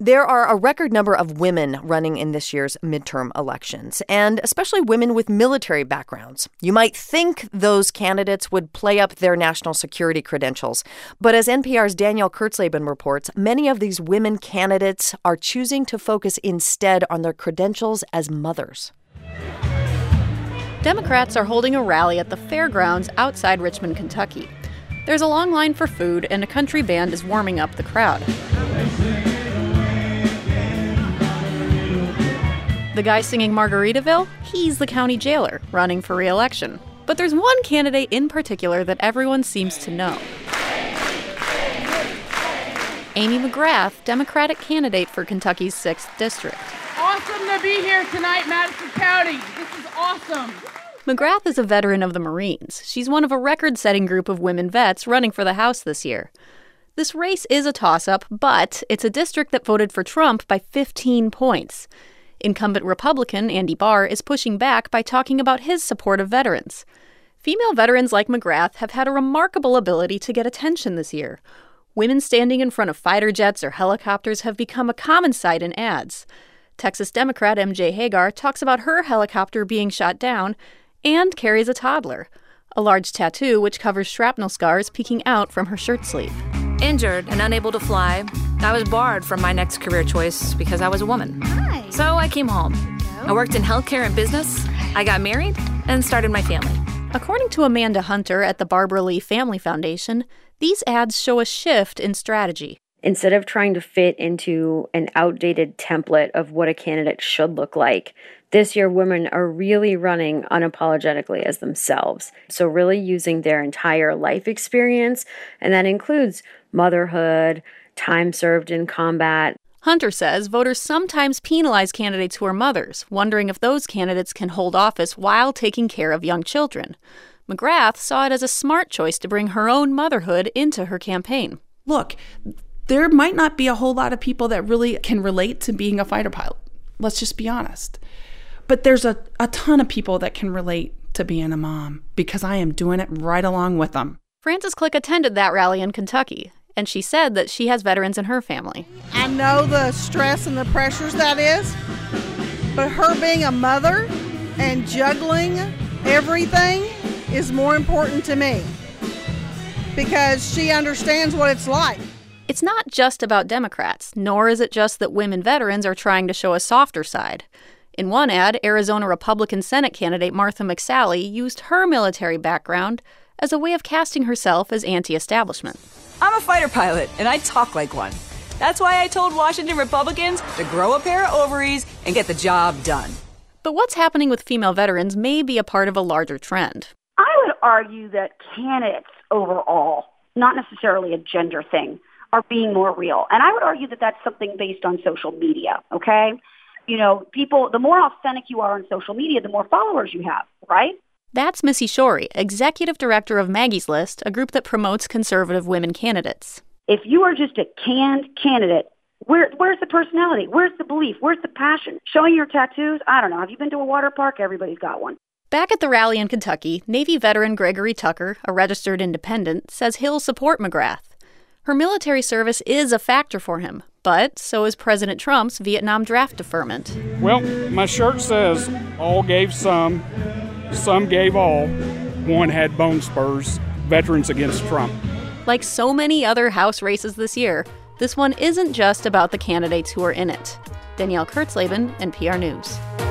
There are a record number of women running in this year's midterm elections, and especially women with military backgrounds. You might think those candidates would play up their national security credentials, but as NPR's Danielle Kurtzleben reports, many of these women candidates are choosing to focus instead on their credentials as mothers. Democrats are holding a rally at the fairgrounds outside Richmond, Kentucky. There's a long line for food, and a country band is warming up the crowd. The guy singing Margaritaville, he's the county jailer running for re-election. But there's one candidate in particular that everyone seems to know. Amy McGrath, Democratic candidate for Kentucky's 6th district. Awesome to be here tonight, Madison County. This is awesome. McGrath is a veteran of the Marines. She's one of a record-setting group of women vets running for the House this year. This race is a toss-up, but it's a district that voted for Trump by 15 points. Incumbent Republican Andy Barr is pushing back by talking about his support of veterans. Female veterans like McGrath have had a remarkable ability to get attention this year. Women standing in front of fighter jets or helicopters have become a common sight in ads. Texas Democrat MJ Hagar talks about her helicopter being shot down and carries a toddler, a large tattoo which covers shrapnel scars peeking out from her shirt sleeve. Injured and unable to fly, I was barred from my next career choice because I was a woman. Hi. So I came home. I worked in healthcare and business. I got married and started my family. According to Amanda Hunter at the Barbara Lee Family Foundation, these ads show a shift in strategy. Instead of trying to fit into an outdated template of what a candidate should look like, this year women are really running unapologetically as themselves. So really using their entire life experience, and that includes motherhood, time served in combat. Hunter says voters sometimes penalize candidates who are mothers, wondering if those candidates can hold office while taking care of young children. McGrath saw it as a smart choice to bring her own motherhood into her campaign. Look, there might not be a whole lot of people that really can relate to being a fighter pilot. Let's just be honest. But there's a ton of people that can relate to being a mom because I am doing it right along with them. Frances Click attended that rally in Kentucky, and she said that she has veterans in her family. I know the stress and the pressures that is, but her being a mother and juggling everything is more important to me because she understands what it's like. It's not just about Democrats, nor is it just that women veterans are trying to show a softer side. In one ad, Arizona Republican Senate candidate Martha McSally used her military background as a way of casting herself as anti-establishment. I'm a fighter pilot, and I talk like one. That's why I told Washington Republicans to grow a pair of ovaries and get the job done. But what's happening with female veterans may be a part of a larger trend. I would argue that candidates overall, not necessarily a gender thing, are being more real. And I would argue that that's something based on social media, okay? You know, people, the more authentic you are on social media, the more followers you have, right? That's Missy Shorey, executive director of Maggie's List, a group that promotes conservative women candidates. If you are just a canned candidate, where's the personality? Where's the belief? Where's the passion? Showing your tattoos? I don't know. Have you been to a water park? Everybody's got one. Back at the rally in Kentucky, Navy veteran Gregory Tucker, a registered independent, says he'll support McGrath. Her military service is a factor for him, but so is President Trump's Vietnam draft deferment. Well, my shirt says, all gave some gave all. One had bone spurs, veterans against Trump. Like so many other House races this year, this one isn't just about the candidates who are in it. Danielle Kurtzleben, NPR News.